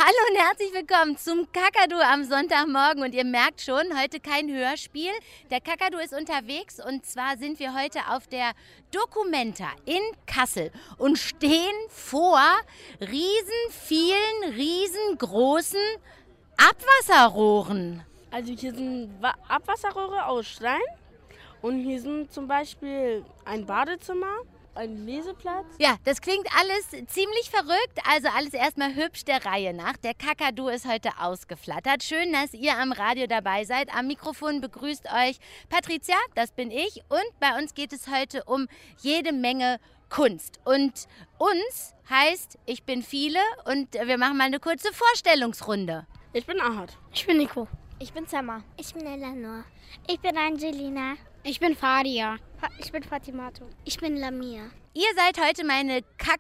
Hallo und herzlich willkommen zum Kakadu am Sonntagmorgen. Und ihr merkt schon, heute kein Hörspiel. Der Kakadu ist unterwegs und zwar sind wir heute auf der Documenta in Kassel und stehen vor riesengroßen Abwasserrohren. Also hier sind Abwasserrohre aus Stein und hier sind zum Beispiel ein Badezimmer, ein Leseplatz. Ja, das klingt alles ziemlich verrückt, also alles erstmal hübsch der Reihe nach. Der Kakadu ist heute ausgeflattert. Schön, dass ihr am Radio dabei seid. Am Mikrofon begrüßt euch Patricia, das bin ich. Und bei uns geht es heute um jede Menge Kunst. Und uns heißt, ich bin Viele und wir machen mal eine kurze Vorstellungsrunde. Ich bin Ahad. Ich bin Nico. Ich bin Selma. Ich bin Eleanor. Ich bin Angelina. Ich bin Fadia. Ich bin Fatimato. Ich bin Lamia. Ihr seid heute meine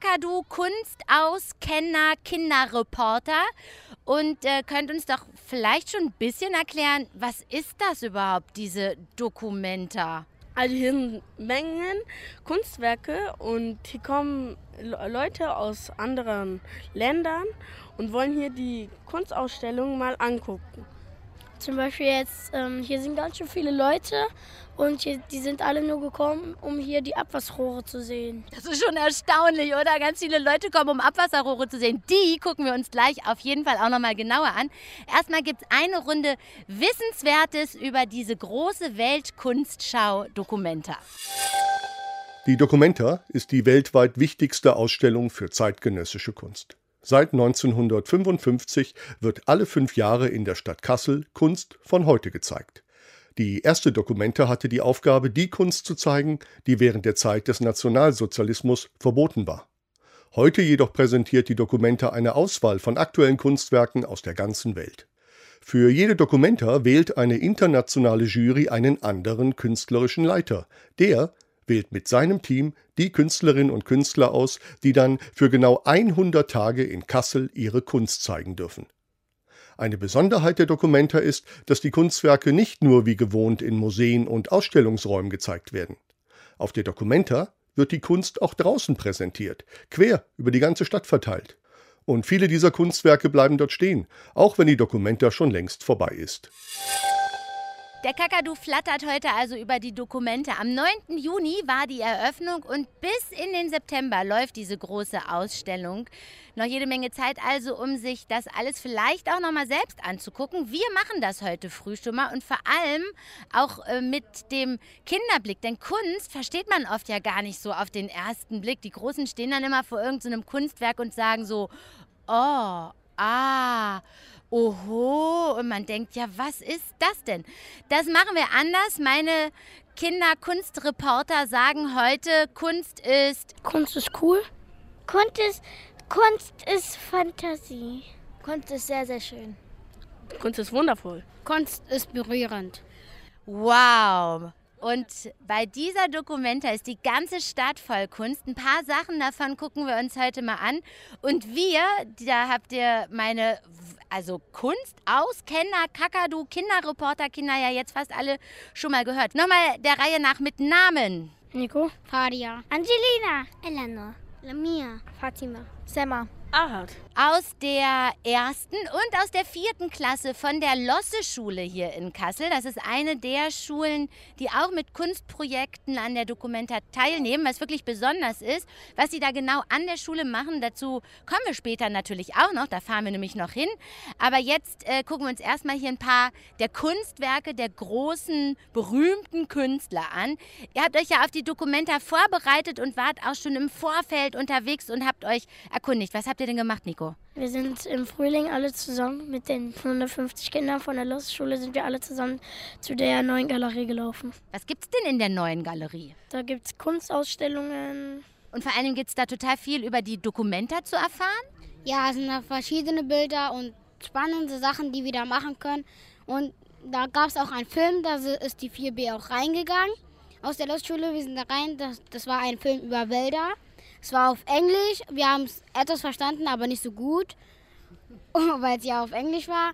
Kakadu-Kunstauskenner, Kinderreporter und könnt uns doch vielleicht schon ein bisschen erklären, was ist das überhaupt, diese Documenta? Also hier sind Mengen Kunstwerke und hier kommen Leute aus anderen Ländern und wollen hier die Kunstausstellung mal angucken. Zum Beispiel jetzt, hier sind ganz schön viele Leute und die sind alle nur gekommen, um hier die Abwasserrohre zu sehen. Das ist schon erstaunlich, oder? Ganz viele Leute kommen, um Abwasserrohre zu sehen. Die gucken wir uns gleich auf jeden Fall auch nochmal genauer an. Erstmal gibt es eine Runde Wissenswertes über diese große Weltkunstschau Documenta. Die Documenta ist die weltweit wichtigste Ausstellung für zeitgenössische Kunst. Seit 1955 wird alle 5 Jahre in der Stadt Kassel Kunst von heute gezeigt. Die erste Documenta hatte die Aufgabe, die Kunst zu zeigen, die während der Zeit des Nationalsozialismus verboten war. Heute jedoch präsentiert die Documenta eine Auswahl von aktuellen Kunstwerken aus der ganzen Welt. Für jede Documenta wählt eine internationale Jury einen anderen künstlerischen Leiter. Der wählt mit seinem Team die Künstlerinnen und Künstler aus, die dann für genau 100 Tage in Kassel ihre Kunst zeigen dürfen. Eine Besonderheit der Documenta ist, dass die Kunstwerke nicht nur wie gewohnt in Museen und Ausstellungsräumen gezeigt werden. Auf der Documenta wird die Kunst auch draußen präsentiert, quer über die ganze Stadt verteilt. Und viele dieser Kunstwerke bleiben dort stehen, auch wenn die Documenta schon längst vorbei ist. Der Kakadu flattert heute also über die Documenta. Am 9. Juni war die Eröffnung und bis in den September läuft diese große Ausstellung. Noch jede Menge Zeit also, um sich das alles vielleicht auch noch mal selbst anzugucken. Wir machen das heute früh schon mal und vor allem auch mit dem Kinderblick. Denn Kunst versteht man oft ja gar nicht so auf den ersten Blick. Die Großen stehen dann immer vor irgendeinem Kunstwerk und sagen so, oh, ah, oho, und man denkt, ja, was ist das denn? Das machen wir anders. Meine Kinderkunstreporter sagen heute, Kunst ist... Kunst ist cool. Kunst ist Fantasie. Kunst ist sehr, sehr schön. Kunst ist wundervoll. Kunst ist berührend. Wow! Und bei dieser Documenta ist die ganze Stadt voll Kunst. Ein paar Sachen davon gucken wir uns heute mal an. Und da habt ihr meine Kunstauskenner, Kakadu, Kinderreporter, Kinder ja jetzt fast alle schon mal gehört. Nochmal der Reihe nach mit Namen. Nico. Fadia. Angelina. Eleanor. Lamia. Fatima. Selma. Ahad. Aus der 1. und aus der 4. Klasse von der Losse-Schule hier in Kassel. Das ist eine der Schulen, die auch mit Kunstprojekten an der Documenta teilnehmen, was wirklich besonders ist. Was sie da genau an der Schule machen, dazu kommen wir später natürlich auch noch, da fahren wir nämlich noch hin. Aber jetzt gucken wir uns erstmal hier ein paar der Kunstwerke der großen, berühmten Künstler an. Ihr habt euch ja auf die Documenta vorbereitet und wart auch schon im Vorfeld unterwegs und habt euch erkundigt. Was habt ihr denn gemacht, Nico? Wir sind im Frühling alle zusammen mit den 150 Kindern von der Lustschule sind wir alle zusammen zu der neuen Galerie gelaufen. Was gibt's denn in der neuen Galerie? Da gibt es Kunstausstellungen. Und vor allem gibt es da total viel über die Documenta zu erfahren? Ja, es sind da verschiedene Bilder und spannende Sachen, die wir da machen können. Und da gab es auch einen Film, da ist die 4B auch reingegangen. Aus der Lustschule, wir sind da rein, das war ein Film über Wälder. Es war auf Englisch, wir haben es etwas verstanden, aber nicht so gut, weil es ja auf Englisch war.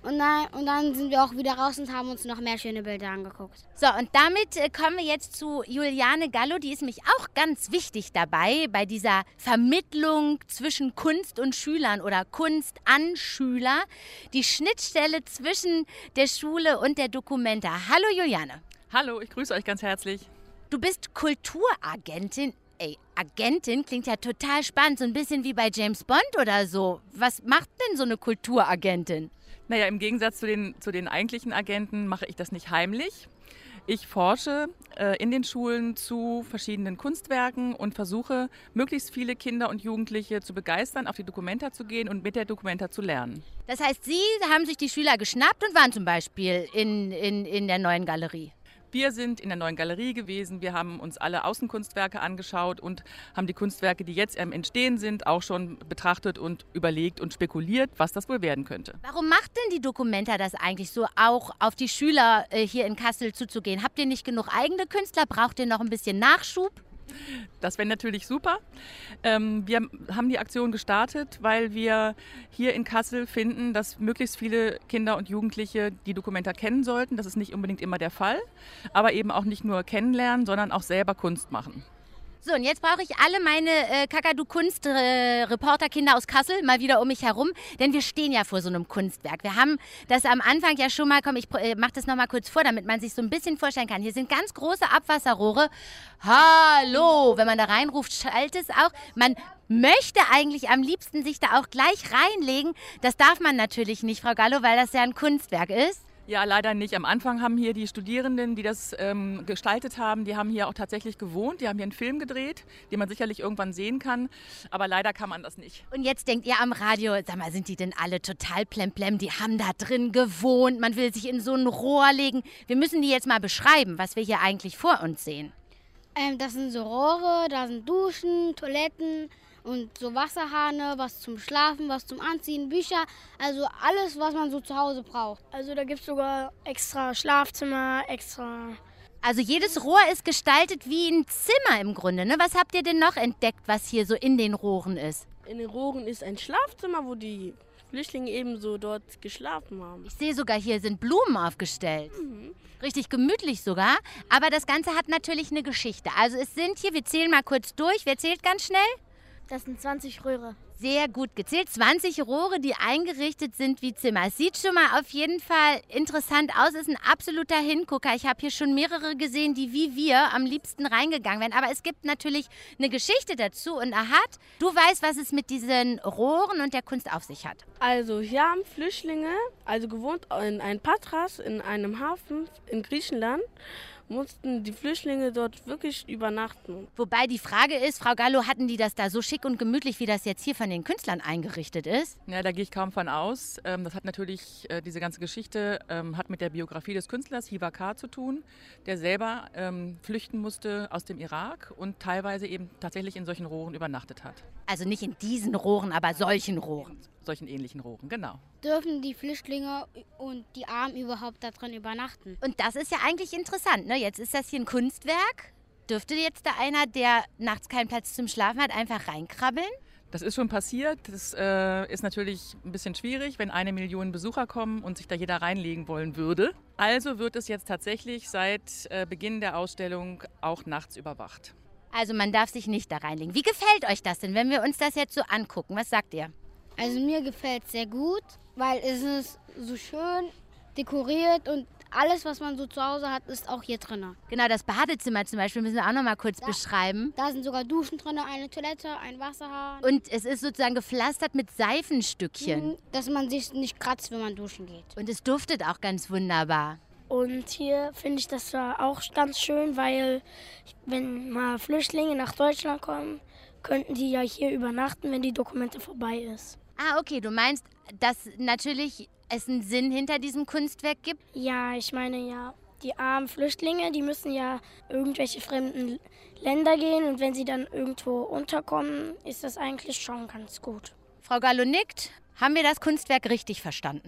Und dann sind wir auch wieder raus und haben uns noch mehr schöne Bilder angeguckt. So, und damit kommen wir jetzt zu Juliane Gallo. Die ist nämlich auch ganz wichtig dabei, bei dieser Vermittlung zwischen Kunst und Schülern oder Kunst an Schüler. Die Schnittstelle zwischen der Schule und der Documenta. Hallo Juliane. Hallo, ich grüße euch ganz herzlich. Du bist Kulturagentin. Agentin klingt ja total spannend, so ein bisschen wie bei James Bond oder so. Was macht denn so eine Kulturagentin? Naja, im Gegensatz zu den eigentlichen Agenten mache ich das nicht heimlich. Ich forsche in den Schulen zu verschiedenen Kunstwerken und versuche, möglichst viele Kinder und Jugendliche zu begeistern, auf die Documenta zu gehen und mit der Documenta zu lernen. Das heißt, Sie haben sich die Schüler geschnappt und waren zum Beispiel in der neuen Galerie. Wir sind in der neuen Galerie gewesen, wir haben uns alle Außenkunstwerke angeschaut und haben die Kunstwerke, die jetzt am Entstehen sind, auch schon betrachtet und überlegt und spekuliert, was das wohl werden könnte. Warum macht denn die Documenta das eigentlich so, auch auf die Schüler hier in Kassel zuzugehen? Habt ihr nicht genug eigene Künstler? Braucht ihr noch ein bisschen Nachschub? Das wäre natürlich super. Wir haben die Aktion gestartet, weil wir hier in Kassel finden, dass möglichst viele Kinder und Jugendliche die Documenta kennen sollten. Das ist nicht unbedingt immer der Fall, aber eben auch nicht nur kennenlernen, sondern auch selber Kunst machen. So, und jetzt brauche ich alle meine Kakadu-Kunst-Reporterkinder aus Kassel mal wieder um mich herum, denn wir stehen ja vor so einem Kunstwerk. Wir haben das am Anfang ja schon mal, ich mache das nochmal kurz vor, damit man sich so ein bisschen vorstellen kann. Hier sind ganz große Abwasserrohre. Hallo, wenn man da reinruft, schallt es auch. Man möchte eigentlich am liebsten sich da auch gleich reinlegen. Das darf man natürlich nicht, Frau Gallo, weil das ja ein Kunstwerk ist. Ja, leider nicht. Am Anfang haben hier die Studierenden, die das gestaltet haben, die haben hier auch tatsächlich gewohnt. Die haben hier einen Film gedreht, den man sicherlich irgendwann sehen kann. Aber leider kann man das nicht. Und jetzt denkt ihr am Radio, sag mal, sind die denn alle total plemplem? Die haben da drin gewohnt. Man will sich in so ein Rohr legen. Wir müssen die jetzt mal beschreiben, was wir hier eigentlich vor uns sehen. Das sind so Rohre, da sind Duschen, Toiletten und so Wasserhahne, was zum Schlafen, was zum Anziehen, Bücher, also alles, was man so zu Hause braucht. Also da gibt es sogar extra Schlafzimmer, Also jedes Rohr ist gestaltet wie ein Zimmer im Grunde, ne? Was habt ihr denn noch entdeckt, was hier so in den Rohren ist? In den Rohren ist ein Schlafzimmer, wo die Flüchtlinge ebenso dort geschlafen haben. Ich sehe sogar, hier sind Blumen aufgestellt. Richtig gemütlich sogar. Aber das Ganze hat natürlich eine Geschichte. Also es sind hier, wir zählen mal kurz durch. Wer zählt ganz schnell? Das sind 20 Röhre. Sehr gut gezählt. 20 Rohre, die eingerichtet sind wie Zimmer. Es sieht schon mal auf jeden Fall interessant aus. Ist ein absoluter Hingucker. Ich habe hier schon mehrere gesehen, die wie wir am liebsten reingegangen wären. Aber es gibt natürlich eine Geschichte dazu. Und Ahad, du weißt, was es mit diesen Rohren und der Kunst auf sich hat. Also hier haben Flüchtlinge, also gewohnt in einem Patras, in einem Hafen in Griechenland, mussten die Flüchtlinge dort wirklich übernachten. Wobei die Frage ist, Frau Gallo, hatten die das da so schick und gemütlich, wie das jetzt hier von den Künstlern eingerichtet ist? Ja, da gehe ich kaum von aus. Das hat natürlich, diese ganze Geschichte hat mit der Biografie des Künstlers Hiba K. zu tun, der selber flüchten musste aus dem Irak und teilweise eben tatsächlich in solchen Rohren übernachtet hat. Also nicht in diesen Rohren, aber solchen Rohren. Solchen ähnlichen Rohren, genau. Dürfen die Flüchtlinge und die Armen überhaupt da drin übernachten? Und das ist ja eigentlich interessant, ne? Jetzt ist das hier ein Kunstwerk. Dürfte jetzt da einer, der nachts keinen Platz zum Schlafen hat, einfach reinkrabbeln? Das ist schon passiert. Das ist natürlich ein bisschen schwierig, wenn 1 Million Besucher kommen und sich da jeder reinlegen wollen würde. Also wird es jetzt tatsächlich seit Beginn der Ausstellung auch nachts überwacht. Also man darf sich nicht da reinlegen. Wie gefällt euch das denn, wenn wir uns das jetzt so angucken? Was sagt ihr? Also mir gefällt es sehr gut, weil es ist so schön dekoriert und alles, was man so zu Hause hat, ist auch hier drin. Genau, das Badezimmer zum Beispiel müssen wir auch noch mal kurz beschreiben. Da sind sogar Duschen drin, eine Toilette, ein Wasserhahn. Und es ist sozusagen gepflastert mit Seifenstückchen. Dass man sich nicht kratzt, wenn man duschen geht. Und es duftet auch ganz wunderbar. Und hier finde ich das auch ganz schön, weil wenn mal Flüchtlinge nach Deutschland kommen, könnten die ja hier übernachten, wenn die Documenta vorbei ist. Ah, okay, du meinst, dass natürlich es einen Sinn hinter diesem Kunstwerk gibt? Ja, ich meine ja, die armen Flüchtlinge, die müssen ja irgendwelche fremden Länder gehen und wenn sie dann irgendwo unterkommen, ist das eigentlich schon ganz gut. Frau Gallo nickt. Haben wir das Kunstwerk richtig verstanden?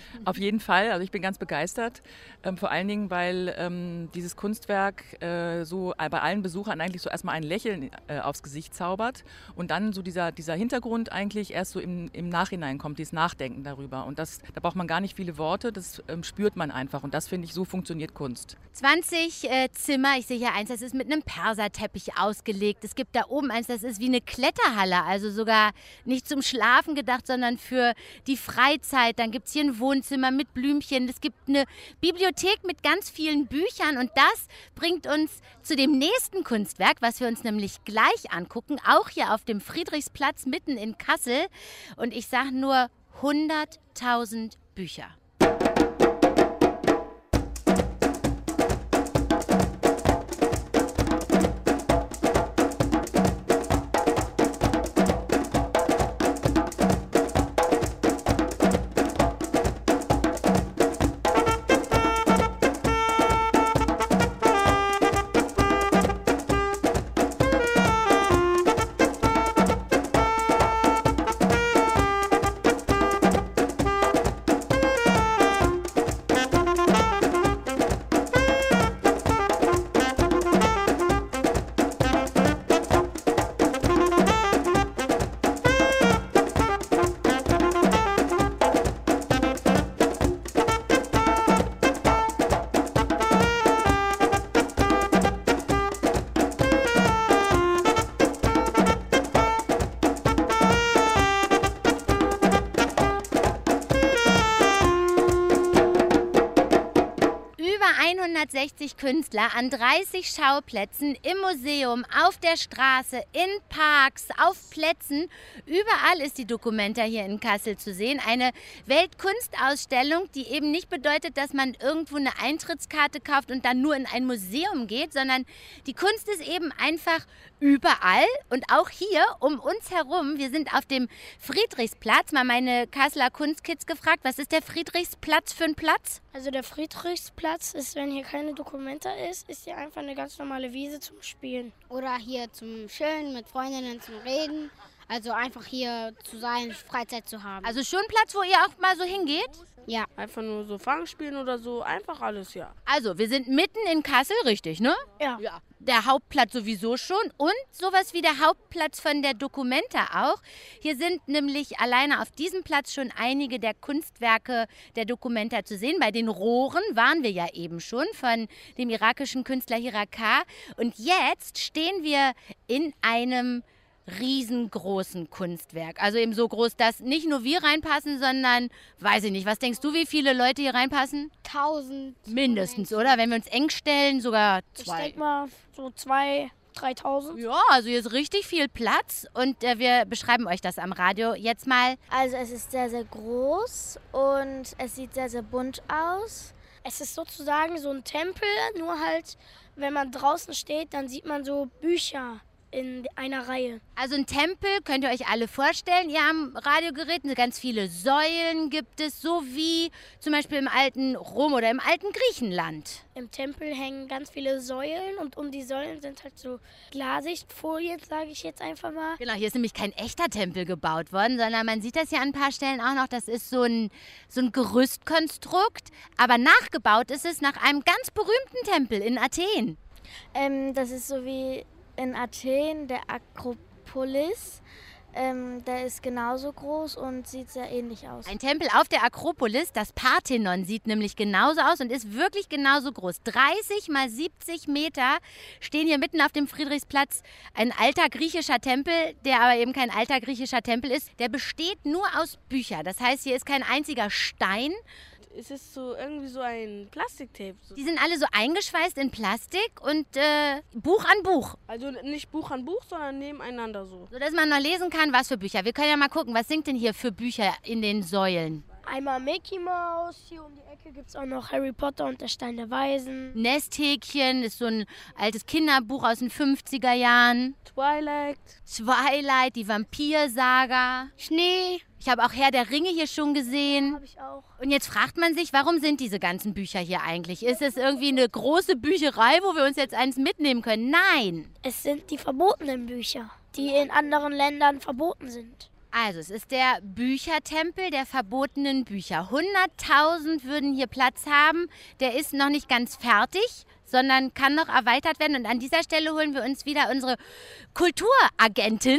Auf jeden Fall, also ich bin ganz begeistert, vor allen Dingen, weil dieses Kunstwerk so bei allen Besuchern eigentlich so erstmal ein Lächeln aufs Gesicht zaubert und dann so dieser Hintergrund eigentlich erst so im Nachhinein kommt, dieses Nachdenken darüber. Und da braucht man gar nicht viele Worte, das spürt man einfach und das finde ich, so funktioniert Kunst. 20 Zimmer, ich sehe hier eins, das ist mit einem Perserteppich ausgelegt. Es gibt da oben eins, das ist wie eine Kletterhalle, also sogar nicht zum Schlafen gedacht, sondern für die Freizeit. Dann gibt es hier ein Wohnzimmer mit Blümchen. Es gibt eine Bibliothek mit ganz vielen Büchern und das bringt uns zu dem nächsten Kunstwerk, was wir uns nämlich gleich angucken, auch hier auf dem Friedrichsplatz mitten in Kassel. Und ich sage nur 100.000 Bücher. Über 160 Künstler an 30 Schauplätzen, im Museum, auf der Straße, in Parks, auf Plätzen. Überall ist die Documenta hier in Kassel zu sehen. Eine Weltkunstausstellung, die eben nicht bedeutet, dass man irgendwo eine Eintrittskarte kauft und dann nur in ein Museum geht, sondern die Kunst ist eben einfach überall und auch hier um uns herum. Wir sind auf dem Friedrichsplatz. Mal meine Kasseler Kunstkids gefragt, was ist der Friedrichsplatz für ein Platz? Also der Friedrichsplatz ist, wenn hier keine Documenta ist hier einfach eine ganz normale Wiese zum Spielen. Oder hier zum Chillen mit Freundinnen zum Reden. Also einfach hier zu sein, Freizeit zu haben. Also schon ein Platz, wo ihr auch mal so hingeht? Ja. Einfach nur so Fangspielen oder so, einfach alles, ja. Also, wir sind mitten in Kassel, richtig, ne? Ja. Der Hauptplatz sowieso schon und sowas wie der Hauptplatz von der Documenta auch. Hier sind nämlich alleine auf diesem Platz schon einige der Kunstwerke der Documenta zu sehen. Bei den Rohren waren wir ja eben schon von dem irakischen Künstler Hirakar. Und jetzt stehen wir in einem riesengroßen Kunstwerk. Also eben so groß, dass nicht nur wir reinpassen, sondern, weiß ich nicht, was denkst du, wie viele Leute hier reinpassen? 1000. Mindestens, oder? Wenn wir uns eng stellen, sogar 2. Ich denke mal so 2.000, 3.000. Ja, also hier ist richtig viel Platz und wir beschreiben euch das am Radio jetzt mal. Also es ist sehr, sehr groß und es sieht sehr, sehr bunt aus. Es ist sozusagen so ein Tempel, nur halt, wenn man draußen steht, dann sieht man so Bücher in einer Reihe. Also ein Tempel könnt ihr euch alle vorstellen. Ihr am Radiogerät ganz viele Säulen gibt es, so wie zum Beispiel im alten Rom oder im alten Griechenland. Im Tempel hängen ganz viele Säulen und um die Säulen sind halt so Glassichtfolien, sage ich jetzt einfach mal. Genau, hier ist nämlich kein echter Tempel gebaut worden, sondern man sieht das ja an ein paar Stellen auch noch. Das ist so ein Gerüstkonstrukt, aber nachgebaut ist es nach einem ganz berühmten Tempel in Athen. Das ist so wie in Athen, der Akropolis, der ist genauso groß und sieht sehr ähnlich aus. Ein Tempel auf der Akropolis, das Parthenon, sieht nämlich genauso aus und ist wirklich genauso groß. 30 mal 70 Meter stehen hier mitten auf dem Friedrichsplatz. Ein alter griechischer Tempel, der aber eben kein alter griechischer Tempel ist. Der besteht nur aus Büchern. Das heißt, hier ist kein einziger Stein. Es ist so irgendwie so ein Plastiktape. Die sind alle so eingeschweißt in Plastik und Buch an Buch. Also nicht Buch an Buch, sondern nebeneinander so. So dass man noch lesen kann, was für Bücher. Wir können ja mal gucken, was sind denn hier für Bücher in den Säulen? Einmal Mickey Mouse, hier um die Ecke gibt es auch noch Harry Potter und der Stein der Weisen. Nesthäkchen ist so ein altes Kinderbuch aus den 50er Jahren. Twilight, die Vampirsaga. Schnee. Ich habe auch Herr der Ringe hier schon gesehen. Habe ich auch. Und jetzt fragt man sich, warum sind diese ganzen Bücher hier eigentlich? Ist es irgendwie eine große Bücherei, wo wir uns jetzt eins mitnehmen können? Nein. Es sind die verbotenen Bücher, die in anderen Ländern verboten sind. Also, es ist der Büchertempel der verbotenen Bücher. 100.000 würden hier Platz haben. Der ist noch nicht ganz fertig, sondern kann noch erweitert werden. Und an dieser Stelle holen wir uns wieder unsere Kulturagentin,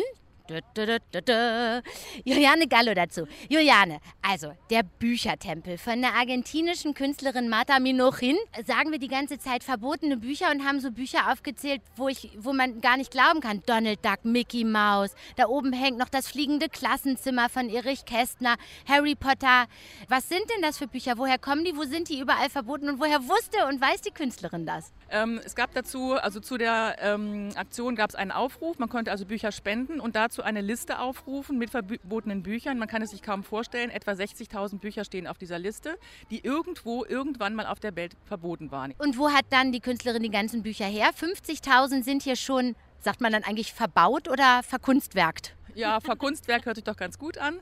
Juliane Gallo, dazu. Juliane, also der Büchertempel von der argentinischen Künstlerin Marta Minuchin. Sagen wir die ganze Zeit verbotene Bücher und haben so Bücher aufgezählt, wo man gar nicht glauben kann. Donald Duck, Mickey Mouse, da oben hängt noch das fliegende Klassenzimmer von Erich Kästner, Harry Potter. Was sind denn das für Bücher? Woher kommen die? Wo sind die überall verboten? Und woher wusste und weiß die Künstlerin das? Es gab dazu, also zu der Aktion gab es einen Aufruf. Man konnte also Bücher spenden und dazu eine Liste aufrufen mit verbotenen Büchern. Man kann es sich kaum vorstellen, etwa 60.000 Bücher stehen auf dieser Liste, die irgendwann mal auf der Welt verboten waren. Und wo hat dann die Künstlerin die ganzen Bücher her? 50.000 sind hier schon, sagt man dann eigentlich, verbaut oder verkunstwerkt? Ja, Verkunstwerk hört sich doch ganz gut an.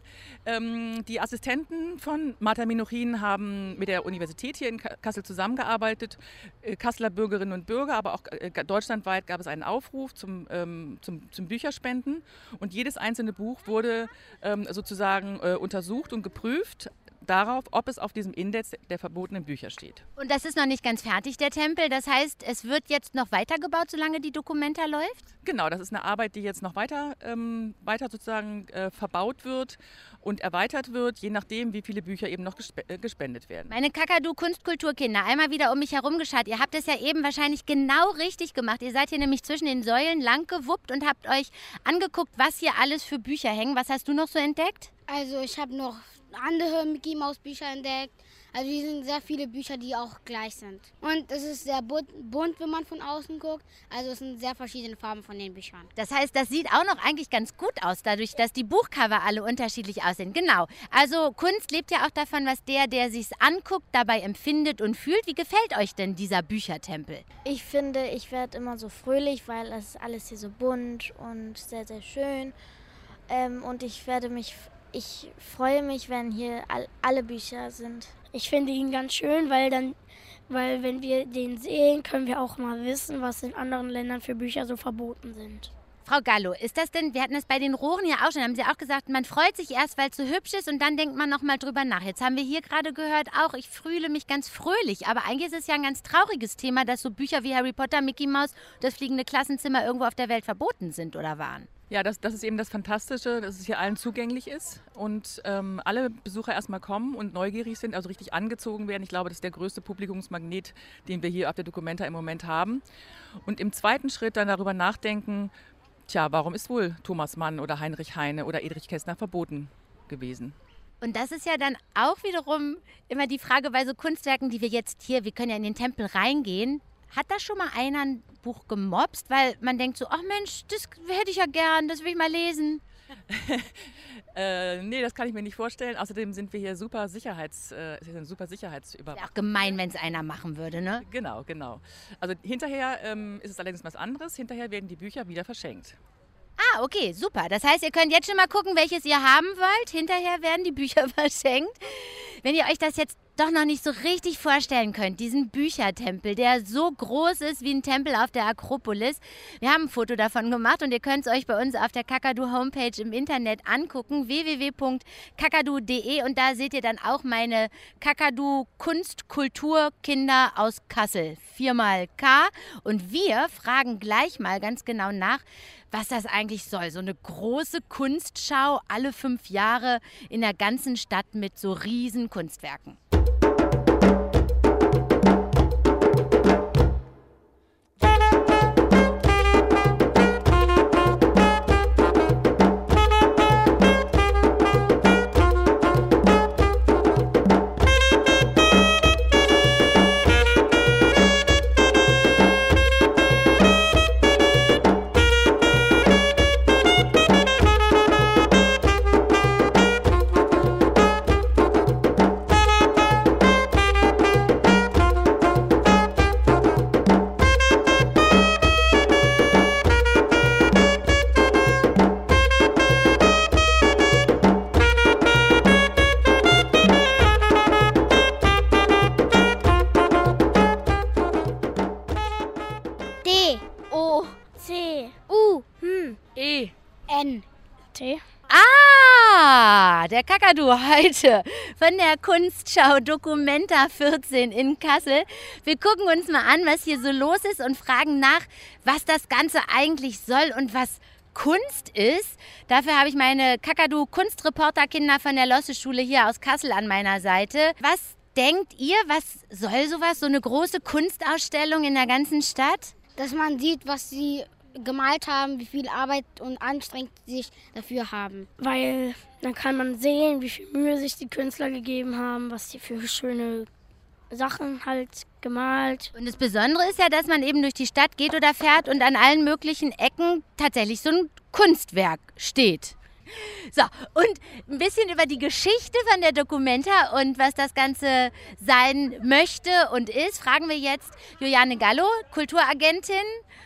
Die Assistenten von Marta Minuchin haben mit der Universität hier in Kassel zusammengearbeitet. Kasseler Bürgerinnen und Bürger, aber auch deutschlandweit gab es einen Aufruf zum Bücherspenden. Und jedes einzelne Buch wurde sozusagen untersucht und geprüft darauf, ob es auf diesem Index der verbotenen Bücher steht. Und das ist noch nicht ganz fertig, der Tempel. Das heißt, es wird jetzt noch weitergebaut, solange die Documenta läuft? Genau, das ist eine Arbeit, die jetzt noch weiter sozusagen verbaut wird und erweitert wird, je nachdem, wie viele Bücher eben noch gespendet werden. Meine Kakadu-Kunstkulturkinder, einmal wieder um mich herum geschaut. Ihr habt es ja eben wahrscheinlich genau richtig gemacht. Ihr seid hier nämlich zwischen den Säulen lang gewuppt und habt euch angeguckt, was hier alles für Bücher hängen. Was hast du noch so entdeckt? Also ich habe noch andere Mickey Maus Bücher entdeckt. Also hier sind sehr viele Bücher, die auch gleich sind. Und es ist sehr bunt, wenn man von außen guckt. Also es sind sehr verschiedene Farben von den Büchern. Das heißt, das sieht auch noch eigentlich ganz gut aus, dadurch, dass die Buchcover alle unterschiedlich aussehen. Genau. Also Kunst lebt ja auch davon, was der sich's anguckt, dabei empfindet und fühlt. Wie gefällt euch denn dieser Büchertempel? Ich finde, ich werde immer so fröhlich, weil es ist alles hier so bunt und sehr, sehr schön. Und ich freue mich, wenn hier alle Bücher sind. Ich finde ihn ganz schön, weil wenn wir den sehen, können wir auch mal wissen, was in anderen Ländern für Bücher so verboten sind. Frau Gallo, ist das denn, wir hatten das bei den Rohren ja auch schon, haben Sie auch gesagt, man freut sich erst, weil es so hübsch ist und dann denkt man nochmal drüber nach. Jetzt haben wir hier gerade gehört, auch ich fühle mich ganz fröhlich, aber eigentlich ist es ja ein ganz trauriges Thema, dass so Bücher wie Harry Potter, Mickey Mouse, das fliegende Klassenzimmer irgendwo auf der Welt verboten sind oder waren. Ja, das ist eben das Fantastische, dass es hier allen zugänglich ist und alle Besucher erstmal kommen und neugierig sind, also richtig angezogen werden. Ich glaube, das ist der größte Publikumsmagnet, den wir hier auf der Documenta im Moment haben. Und im zweiten Schritt dann darüber nachdenken, warum ist wohl Thomas Mann oder Heinrich Heine oder Erich Kästner verboten gewesen? Und das ist ja dann auch wiederum immer die Frage bei so Kunstwerken, die wir können ja in den Tempel reingehen. Hat da schon mal einer ein Buch gemobst? Weil man denkt so, ach Mensch, das hätte ich ja gern, das will ich mal lesen. Nee, das kann ich mir nicht vorstellen. Außerdem sind wir hier super Sicherheitsüberwachung. Wäre auch gemein, wenn es einer machen würde, ne? Genau. Also hinterher ist es allerdings was anderes. Hinterher werden die Bücher wieder verschenkt. Ah, okay, super. Das heißt, ihr könnt jetzt schon mal gucken, welches ihr haben wollt. Hinterher werden die Bücher verschenkt. Wenn ihr euch das jetzt doch noch nicht so richtig vorstellen könnt, diesen Büchertempel, der so groß ist wie ein Tempel auf der Akropolis. Wir haben ein Foto davon gemacht und ihr könnt es euch bei uns auf der Kakadu-Homepage im Internet angucken, www.kakadu.de, und da seht ihr dann auch meine Kakadu-Kunst-Kultur-Kinder aus Kassel. 4x K. Und wir fragen gleich mal ganz genau nach, was das eigentlich soll. So eine große Kunstschau alle 5 Jahre in der ganzen Stadt mit so riesen Kunstwerken. D-O-C-U-E-N-T. Ah, Kakadu heute von der Kunstschau Documenta 14 in Kassel. Wir gucken uns mal an, was hier so los ist und fragen nach, was das Ganze eigentlich soll und was Kunst ist. Dafür habe ich meine Kakadu-Kunstreporterkinder von der Losse-Schule hier aus Kassel an meiner Seite. Was denkt ihr, was soll sowas, so eine große Kunstausstellung in der ganzen Stadt? Dass man sieht, was sie gemalt haben, wie viel Arbeit und anstrengt sie sich dafür haben. Weil dann kann man sehen, wie viel Mühe sich die Künstler gegeben haben, was sie für schöne Sachen halt gemalt. Und das Besondere ist ja, dass man eben durch die Stadt geht oder fährt und an allen möglichen Ecken tatsächlich so ein Kunstwerk steht. So, und ein bisschen über die Geschichte von der Documenta und was das Ganze sein möchte und ist, fragen wir jetzt Juliane Gallo, Kulturagentin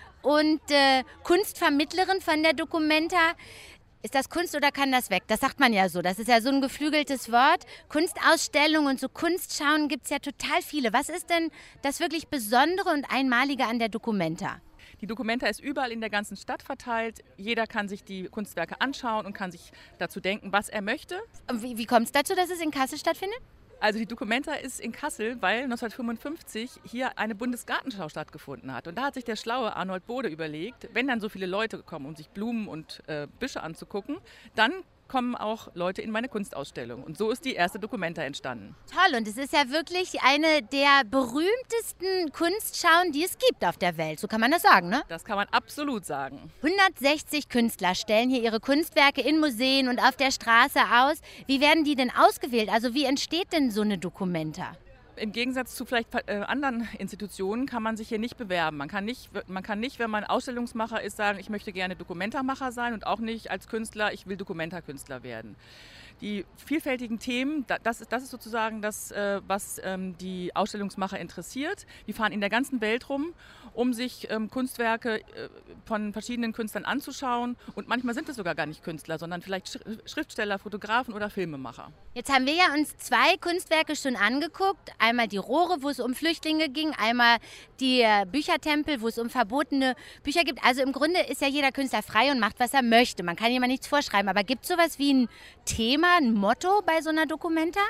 und Kunstvermittlerin von der Documenta. Ist das Kunst oder kann das weg? Das sagt man ja so. Das ist ja so ein geflügeltes Wort. Kunstausstellungen und so Kunstschauen gibt es ja total viele. Was ist denn das wirklich Besondere und Einmalige an der Documenta? Die Documenta ist überall in der ganzen Stadt verteilt. Jeder kann sich die Kunstwerke anschauen und kann sich dazu denken, was er möchte. Wie kommt es dazu, dass es in Kassel stattfindet? Also die Documenta ist in Kassel, weil 1955 hier eine Bundesgartenschau stattgefunden hat. Und da hat sich der schlaue Arnold Bode überlegt, wenn dann so viele Leute kommen, um sich Blumen und Büsche anzugucken, dann kommen auch Leute in meine Kunstausstellung. Und so ist die erste Documenta entstanden. Toll, und es ist ja wirklich eine der berühmtesten Kunstschauen, die es gibt auf der Welt. So kann man das sagen, ne? Das kann man absolut sagen. 160 Künstler stellen hier ihre Kunstwerke in Museen und auf der Straße aus. Wie werden die denn ausgewählt? Also wie entsteht denn so eine Documenta? Im Gegensatz zu vielleicht anderen Institutionen kann man sich hier nicht bewerben. Man kann nicht, wenn man Ausstellungsmacher ist, sagen, ich möchte gerne Documenta-Macher sein und auch nicht als Künstler, ich will Documenta-Künstler werden. Die vielfältigen Themen, das ist sozusagen das, was die Ausstellungsmacher interessiert. Die fahren in der ganzen Welt rum, um sich Kunstwerke von verschiedenen Künstlern anzuschauen. Und manchmal sind es sogar gar nicht Künstler, sondern vielleicht Schriftsteller, Fotografen oder Filmemacher. Jetzt haben wir ja uns 2 Kunstwerke schon angeguckt. Einmal die Rohre, wo es um Flüchtlinge ging, einmal die Büchertempel, wo es um verbotene Bücher gibt. Also im Grunde ist ja jeder Künstler frei und macht, was er möchte. Man kann jemand nichts vorschreiben. Aber gibt es sowas wie ein Thema, ein Motto bei so einer Documenta?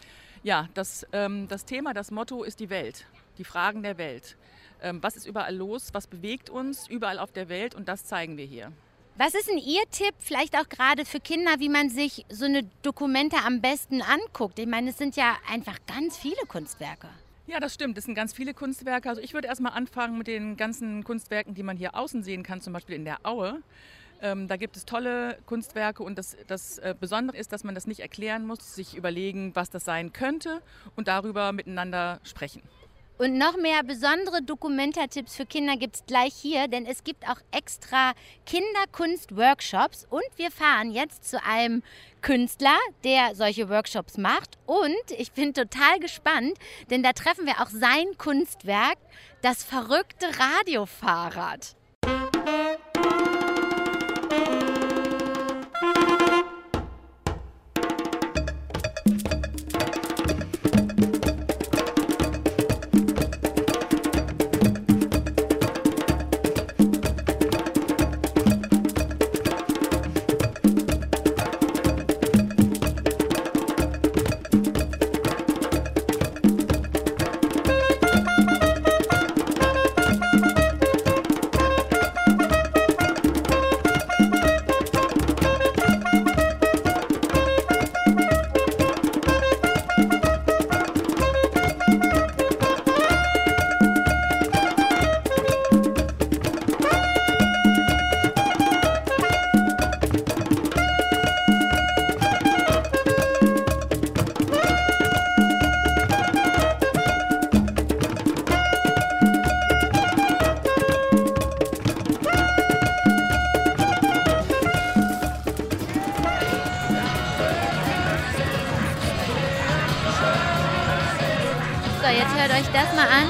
Ja, das Thema, das Motto ist die Welt, die Fragen der Welt. Was ist überall los, was bewegt uns überall auf der Welt und das zeigen wir hier. Was ist denn Ihr Tipp, vielleicht auch gerade für Kinder, wie man sich so eine Documenta am besten anguckt? Ich meine, es sind ja einfach ganz viele Kunstwerke. Ja, das stimmt. Es sind ganz viele Kunstwerke. Also ich würde erst mal anfangen mit den ganzen Kunstwerken, die man hier außen sehen kann, zum Beispiel in der Aue. Da gibt es tolle Kunstwerke und das Besondere ist, dass man das nicht erklären muss, sich überlegen, was das sein könnte und darüber miteinander sprechen. Und noch mehr besondere Documenta-Tipps für Kinder gibt es gleich hier, denn es gibt auch extra Kinderkunst-Workshops und wir fahren jetzt zu einem Künstler, der solche Workshops macht und ich bin total gespannt, denn da treffen wir auch sein Kunstwerk, das verrückte Radiofahrrad. So, jetzt hört euch das mal an.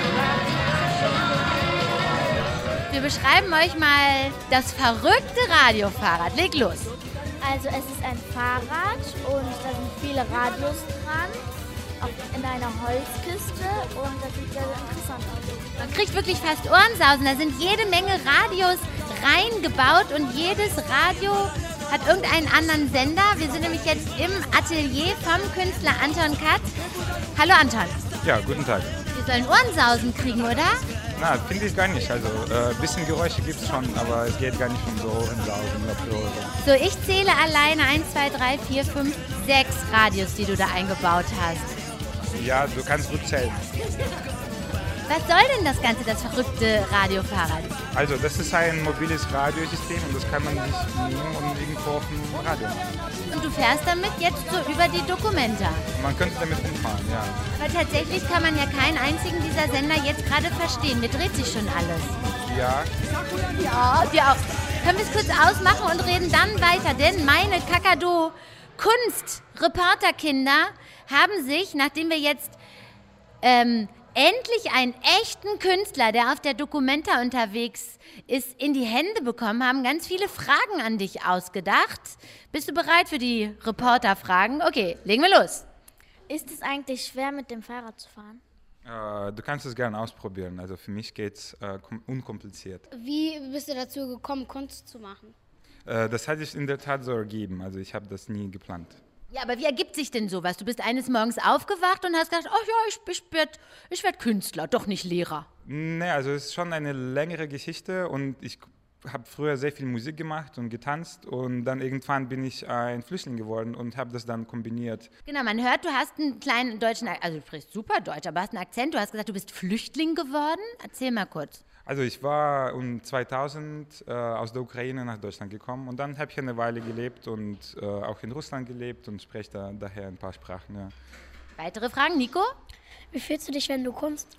Wir beschreiben euch mal das verrückte Radiofahrrad. Leg los. Also es ist ein Fahrrad und da sind viele Radios dran, in einer Holzkiste und das sieht sehr interessant aus. Man kriegt wirklich fast Ohrensausen. Da sind jede Menge Radios reingebaut und jedes Radio hat irgendeinen anderen Sender. Wir sind nämlich jetzt im Atelier vom Künstler Anton Katz. Hallo Anton. Ja, guten Tag. Wir sollen Ohrensausen kriegen, oder? Na, finde ich gar nicht. Also ein bisschen Geräusche gibt es schon, aber es geht gar nicht um so Ohrensausen. So, ich zähle alleine 1, 2, 3, 4, 5, 6 Radios, die du da eingebaut hast. Ja, du kannst gut zählen. Was soll denn das Ganze, das verrückte Radiofahrrad? Also das ist ein mobiles Radiosystem und das kann man sich nehmen und irgendwo auf dem Radio machen. Und du fährst damit jetzt so über die Dokumenta? Man könnte damit rumfahren, ja. Aber tatsächlich kann man ja keinen einzigen dieser Sender jetzt gerade verstehen. Mir dreht sich schon alles. Ja. Ja, dir auch. Können wir es kurz ausmachen und reden dann weiter? Denn meine Kakadu-Kunst-Reporterkinder haben sich, nachdem wir jetzt endlich einen echten Künstler, der auf der Dokumenta unterwegs ist, in die Hände bekommen haben, ganz viele Fragen an dich ausgedacht. Bist du bereit für die Reporterfragen? Okay, legen wir los. Ist es eigentlich schwer, mit dem Fahrrad zu fahren? Du kannst es gerne ausprobieren. Also für mich geht es unkompliziert. Wie bist du dazu gekommen, Kunst zu machen? Das hat sich in der Tat so ergeben. Also ich habe das nie geplant. Ja, aber wie ergibt sich denn sowas? Du bist eines Morgens aufgewacht und hast gedacht, ach ja, ich werd Künstler, doch nicht Lehrer. Nee, also es ist schon eine längere Geschichte und ich habe früher sehr viel Musik gemacht und getanzt und dann irgendwann bin ich ein Flüchtling geworden und habe das dann kombiniert. Genau, man hört, du hast einen kleinen deutschen, also du sprichst super Deutsch, aber hast einen Akzent. Du hast gesagt, du bist Flüchtling geworden. Erzähl mal kurz. Also ich war um 2000 aus der Ukraine nach Deutschland gekommen und dann habe ich eine Weile gelebt und auch in Russland gelebt und spreche daher ein paar Sprachen. Ja. Weitere Fragen, Nico? Wie fühlst du dich, wenn du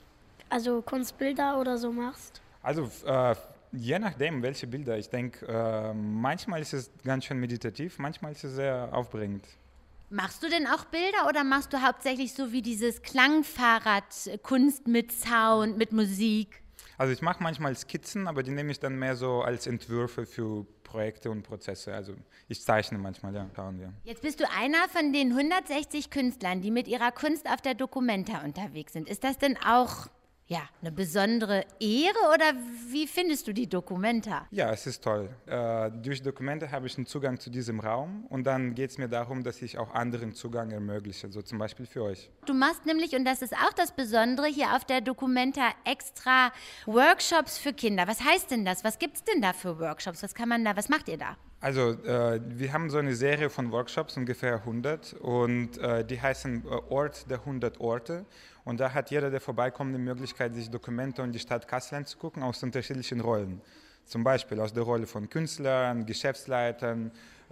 Kunstbilder oder so machst? Also je nachdem, welche Bilder. Ich denke, manchmal ist es ganz schön meditativ, manchmal ist es sehr aufbringend. Machst du denn auch Bilder oder machst du hauptsächlich so wie dieses Klangfahrrad, Kunst mit Sound, mit Musik? Also ich mache manchmal Skizzen, aber die nehme ich dann mehr so als Entwürfe für Projekte und Prozesse. Also ich zeichne manchmal, ja. Schauen wir. Jetzt bist du einer von den 160 Künstlern, die mit ihrer Kunst auf der Dokumenta unterwegs sind. Ist das denn auch eine besondere Ehre oder wie findest du die Dokumenta? Ja, es ist toll. Durch Dokumenta habe ich einen Zugang zu diesem Raum und dann geht es mir darum, dass ich auch anderen Zugang ermögliche, so zum Beispiel für euch. Du machst nämlich, und das ist auch das Besondere, hier auf der Dokumenta extra Workshops für Kinder. Was heißt denn das? Was gibt es denn da für Workshops? Was macht ihr da? Also wir haben so eine Serie von Workshops, ungefähr 100 und die heißen Ort der 100 Orte und da hat jeder, der vorbeikommt, die Möglichkeit, sich Dokumente und die Stadt Kassel anzugucken aus unterschiedlichen Rollen. Zum Beispiel aus der Rolle von Künstlern, Geschäftsleitern,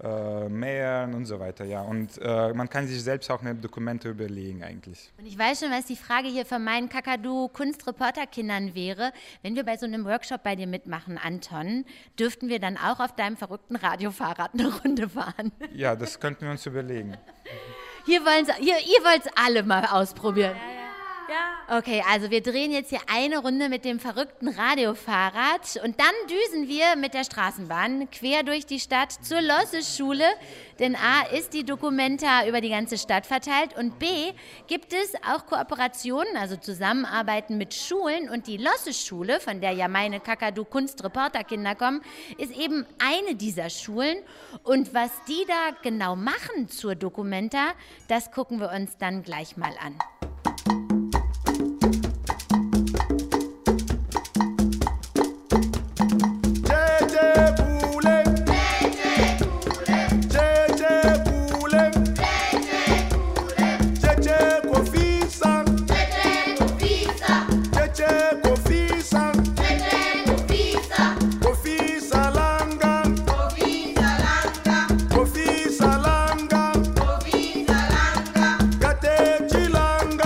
Mayern und so weiter. Ja. Und man kann sich selbst auch eine Dokumente überlegen eigentlich. Und ich weiß schon, was die Frage hier von meinen Kakadu-Kunstreporterkindern wäre. Wenn wir bei so einem Workshop bei dir mitmachen, Anton, dürften wir dann auch auf deinem verrückten Radiofahrrad eine Runde fahren? Ja, das könnten wir uns überlegen. Ihr wollt es alle mal ausprobieren. Ja. Okay, also wir drehen jetzt hier eine Runde mit dem verrückten Radiofahrrad und dann düsen wir mit der Straßenbahn quer durch die Stadt zur Losses-Schule, denn A ist die Dokumenta über die ganze Stadt verteilt und B gibt es auch Kooperationen, also Zusammenarbeiten mit Schulen und die Losses-Schule, von der ja meine Kakadu-Kunstreporterkinder kommen, ist eben eine dieser Schulen und was die da genau machen zur Dokumenta, das gucken wir uns dann gleich mal an. Chilanga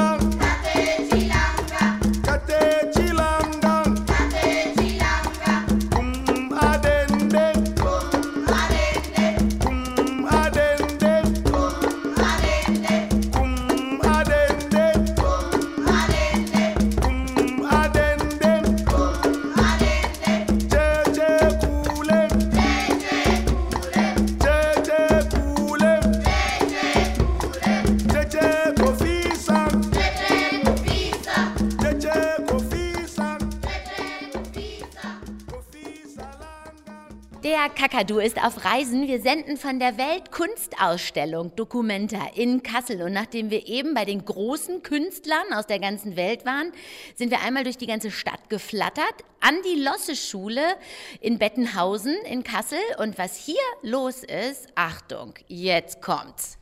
Der Kakadu ist auf Reisen. Wir senden von der Weltkunstausstellung Documenta in Kassel. Und nachdem wir eben bei den großen Künstlern aus der ganzen Welt waren, sind wir einmal durch die ganze Stadt geflattert, an die Losse-Schule in Bettenhausen in Kassel. Und was hier los ist, Achtung, jetzt kommt's.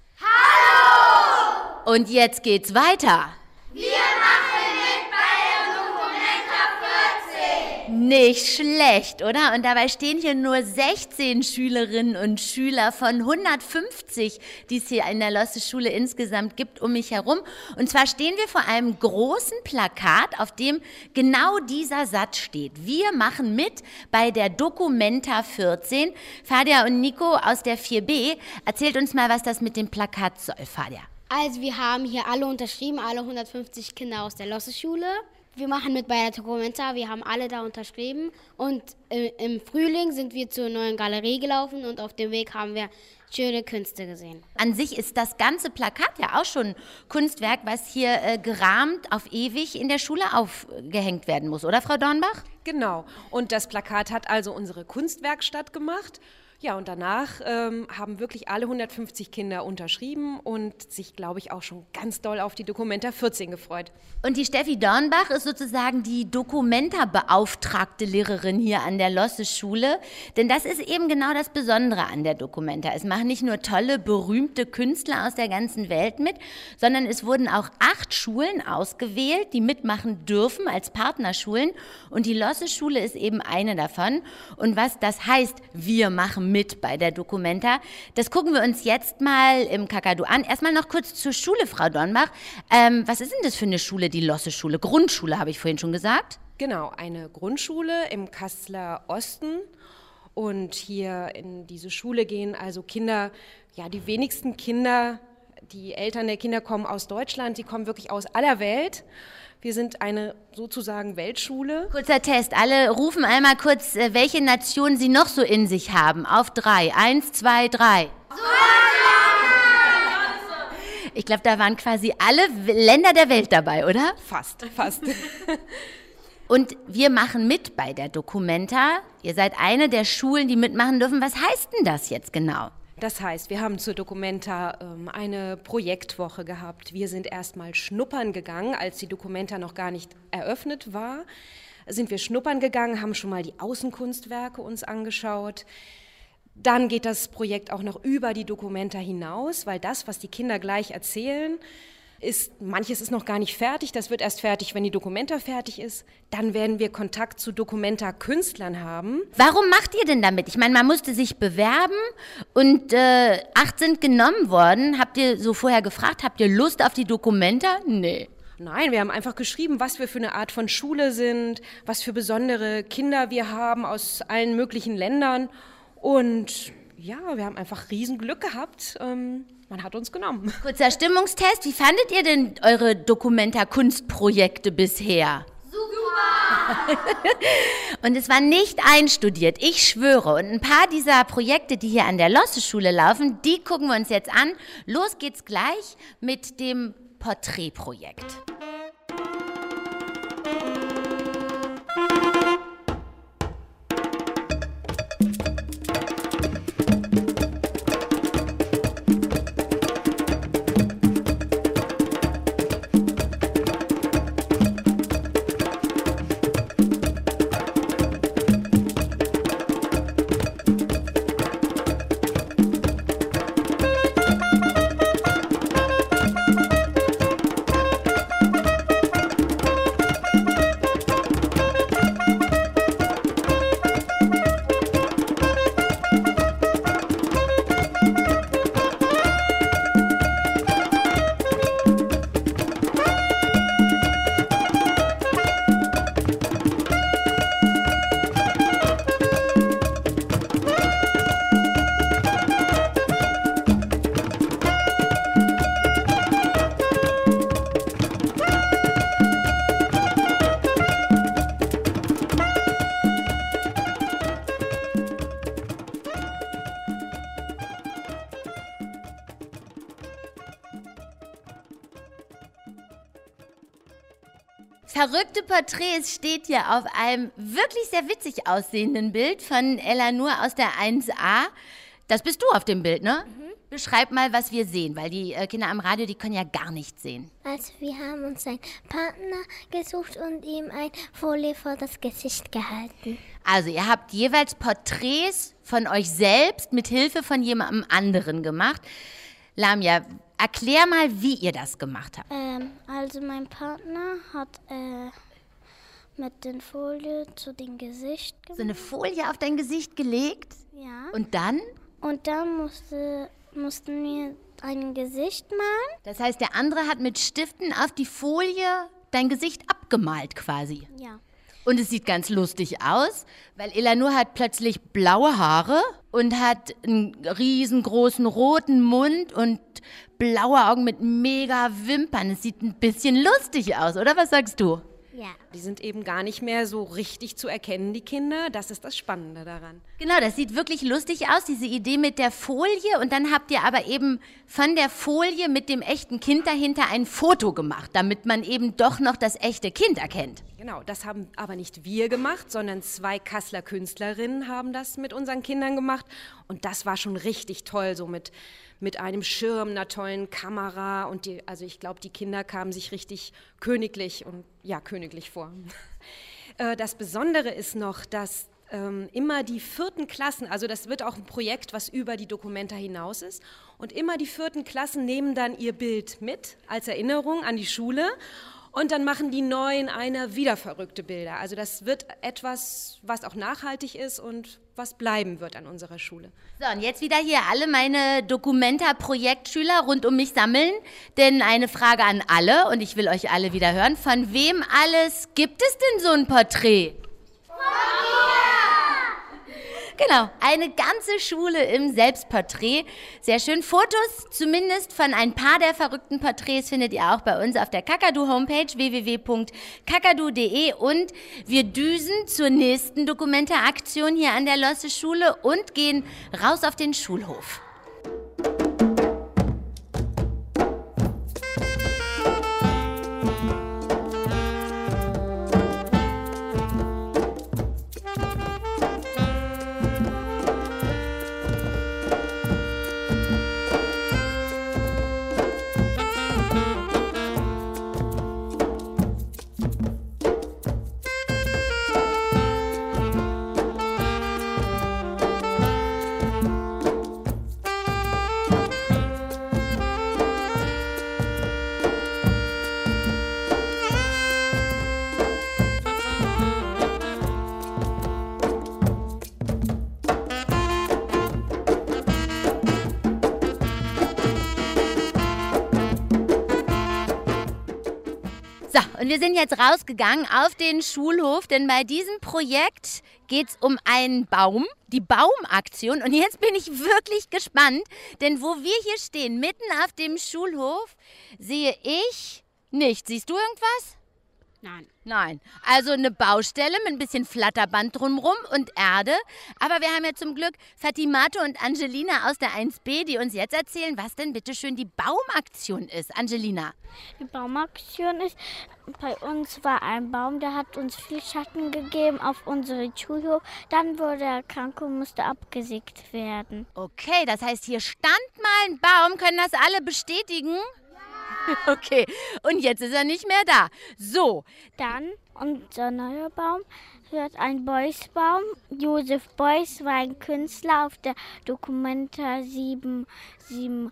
Hallo! Und jetzt geht's weiter. Wir machen mit bei der Documenta 14. Nicht schlecht, oder? Und dabei stehen hier nur 16 Schülerinnen und Schüler von 150, die es hier in der Losse-Schule insgesamt gibt, um mich herum. Und zwar stehen wir vor einem großen Plakat, auf dem genau dieser Satz steht. Wir machen mit bei der Documenta 14. Fadia und Nico aus der 4b, erzählt uns mal, was das mit dem Plakat soll, Fadia. Also wir haben hier alle unterschrieben, alle 150 Kinder aus der Losse-Schule. Wir machen mit bei der Documenta, wir haben alle da unterschrieben. Und im Frühling sind wir zur neuen Galerie gelaufen und auf dem Weg haben wir schöne Künste gesehen. An sich ist das ganze Plakat ja auch schon Kunstwerk, was hier gerahmt auf ewig in der Schule aufgehängt werden muss, oder Frau Dornbach? Genau. Und das Plakat hat also unsere Kunstwerkstatt gemacht. Ja, und danach haben wirklich alle 150 Kinder unterschrieben und sich, glaube ich, auch schon ganz doll auf die Documenta 14 gefreut. Und die Steffi Dornbach ist sozusagen die Documenta-beauftragte Lehrerin hier an der Losse-Schule. Denn das ist eben genau das Besondere an der Documenta. Es machen nicht nur tolle, berühmte Künstler aus der ganzen Welt mit, sondern es wurden auch 8 Schulen ausgewählt, die mitmachen dürfen als Partnerschulen. Und die Losse-Schule ist eben eine davon. Und was das heißt, wir machen mit bei der Documenta, das gucken wir uns jetzt mal im Kakadu an. Erstmal noch kurz zur Schule, Frau Dornbach. Was ist denn das für eine Schule, die Losse-Schule? Grundschule, habe ich vorhin schon gesagt. Genau, eine Grundschule im Kasseler Osten. Und hier in diese Schule gehen also Kinder, ja, die wenigsten Kinder, die Eltern der Kinder kommen aus Deutschland, die kommen wirklich aus aller Welt. Wir sind eine sozusagen Weltschule. Kurzer Test. Alle rufen einmal kurz, welche Nationen sie noch so in sich haben. Auf 3. 1, 2, 3. Ich glaube, da waren quasi alle Länder der Welt dabei, oder? Fast. Und wir machen mit bei der Documenta. Ihr seid eine der Schulen, die mitmachen dürfen. Was heißt denn das jetzt genau? Das heißt, wir haben zur Documenta eine Projektwoche gehabt. Wir sind erstmal schnuppern gegangen, als die Documenta noch gar nicht eröffnet war. Sind wir schnuppern gegangen, haben schon mal die Außenkunstwerke uns angeschaut. Dann geht das Projekt auch noch über die Documenta hinaus, weil das, was die Kinder gleich erzählen, manches ist noch gar nicht fertig, das wird erst fertig, wenn die Documenta fertig ist. Dann werden wir Kontakt zu Documenta-Künstlern haben. Warum macht ihr denn damit? Ich meine, man musste sich bewerben und 8 sind genommen worden. Habt ihr so vorher gefragt, habt ihr Lust auf die Documenta? Nee. Nein, wir haben einfach geschrieben, was wir für eine Art von Schule sind, was für besondere Kinder wir haben aus allen möglichen Ländern. Und ja, wir haben einfach riesen Glück gehabt. Man hat uns genommen. Kurzer Stimmungstest. Wie fandet ihr denn eure Documenta-Kunstprojekte bisher? Super! Und es war nicht einstudiert, ich schwöre. Und ein paar dieser Projekte, die hier an der Losse-Schule laufen, die gucken wir uns jetzt an. Los geht's gleich mit dem Porträtprojekt. Verrückte Porträts steht hier auf einem wirklich sehr witzig aussehenden Bild von Elanur aus der 1a. Das bist du auf dem Bild, ne? Beschreib mal, was wir sehen, weil die Kinder am Radio, die können ja gar nichts sehen. Also wir haben uns einen Partner gesucht und ihm ein Folie vor das Gesicht gehalten. Also ihr habt jeweils Porträts von euch selbst mit Hilfe von jemandem anderen gemacht. Lamia, erklär mal, wie ihr das gemacht habt. Also mein Partner hat mit der Folie zu dem Gesicht gemacht. So eine Folie auf dein Gesicht gelegt? Ja. Und dann? Und dann mussten wir ein Gesicht malen. Das heißt, der andere hat mit Stiften auf die Folie dein Gesicht abgemalt quasi. Ja. Und es sieht ganz lustig aus, weil Elanur hat plötzlich blaue Haare und hat einen riesengroßen roten Mund und blaue Augen mit mega Wimpern. Es sieht ein bisschen lustig aus, oder? Was sagst du? Ja. Die sind eben gar nicht mehr so richtig zu erkennen, die Kinder. Das ist das Spannende daran. Genau, das sieht wirklich lustig aus, diese Idee mit der Folie. Und dann habt ihr aber eben von der Folie mit dem echten Kind dahinter ein Foto gemacht, damit man eben doch noch das echte Kind erkennt. Genau, das haben aber nicht wir gemacht, sondern 2 Kasseler Künstlerinnen haben das mit unseren Kindern gemacht. Und das war schon richtig toll, so mit einem Schirm, einer tollen Kamera. Und also ich glaube, die Kinder kamen sich richtig königlich vor. Das Besondere ist noch, dass immer die 4. Klassen, also das wird auch ein Projekt, was über die Documenta hinaus ist, und immer die 4. Klassen nehmen dann ihr Bild mit als Erinnerung an die Schule. Und dann machen die Neuen wieder verrückte Bilder. Also das wird etwas, was auch nachhaltig ist und was bleiben wird an unserer Schule. So, und jetzt wieder hier alle meine Documenta-Projektschüler rund um mich sammeln. Denn eine Frage an alle, und ich will euch alle wieder hören. Von wem alles gibt es denn so ein Porträt? Von mir! Genau, eine ganze Schule im Selbstporträt. Sehr schön. Fotos zumindest von ein paar der verrückten Porträts findet ihr auch bei uns auf der Kakadu-Homepage www.kakadu.de. Und wir düsen zur nächsten Documenta-Aktion hier an der Losse-Schule und gehen raus auf den Schulhof. Und wir sind jetzt rausgegangen auf den Schulhof, denn bei diesem Projekt geht es um einen Baum, die Baumaktion. Und jetzt bin ich wirklich gespannt, denn wo wir hier stehen, mitten auf dem Schulhof, sehe ich nichts. Siehst du irgendwas? Nein. Also eine Baustelle mit ein bisschen Flatterband drumherum und Erde. Aber wir haben ja zum Glück Fatimato und Angelina aus der 1b, die uns jetzt erzählen, was denn bitteschön die Baumaktion ist. Angelina. Die Baumaktion ist, bei uns war ein Baum, der hat uns viel Schatten gegeben auf unsere Schulhof. Dann wurde er krank und musste abgesägt werden. Okay, das heißt, hier stand mal ein Baum. Können das alle bestätigen? Okay, und jetzt ist er nicht mehr da. So. Dann, unser neuer Baum wird ein Beuys-Baum. Josef Beuys war ein Künstler auf der Documenta 7000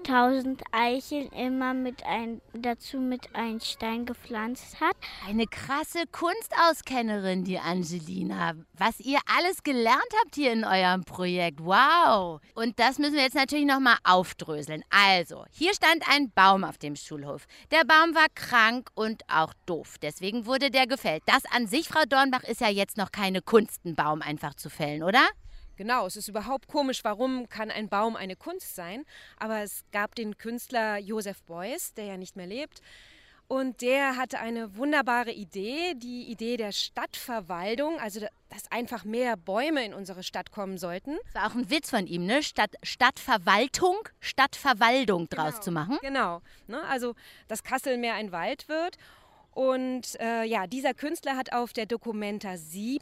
Eicheln immer dazu mit einem Stein gepflanzt hat. Eine krasse Kunstauskennerin, die Angelina. Was ihr alles gelernt habt hier in eurem Projekt. Wow. Und das müssen wir jetzt natürlich nochmal aufdröseln. Also, hier stand ein Baum auf dem Schulhof. Der Baum war krank und auch doof. Deswegen wurde der gefällt. Das an sich, Frau Dornbach, ist ja jetzt noch keine Kunst, einen Baum einfach zu fällen, oder? Genau, es ist überhaupt komisch, warum kann ein Baum eine Kunst sein? Aber es gab den Künstler Josef Beuys, der ja nicht mehr lebt. Und der hatte eine wunderbare Idee, die Idee der Stadtverwaltung, also dass einfach mehr Bäume in unsere Stadt kommen sollten. Das war auch ein Witz von ihm, ne? Stadtverwaltung draus zu machen. Genau, ne? Also dass Kassel mehr ein Wald wird. Und ja, dieser Künstler hat auf der Documenta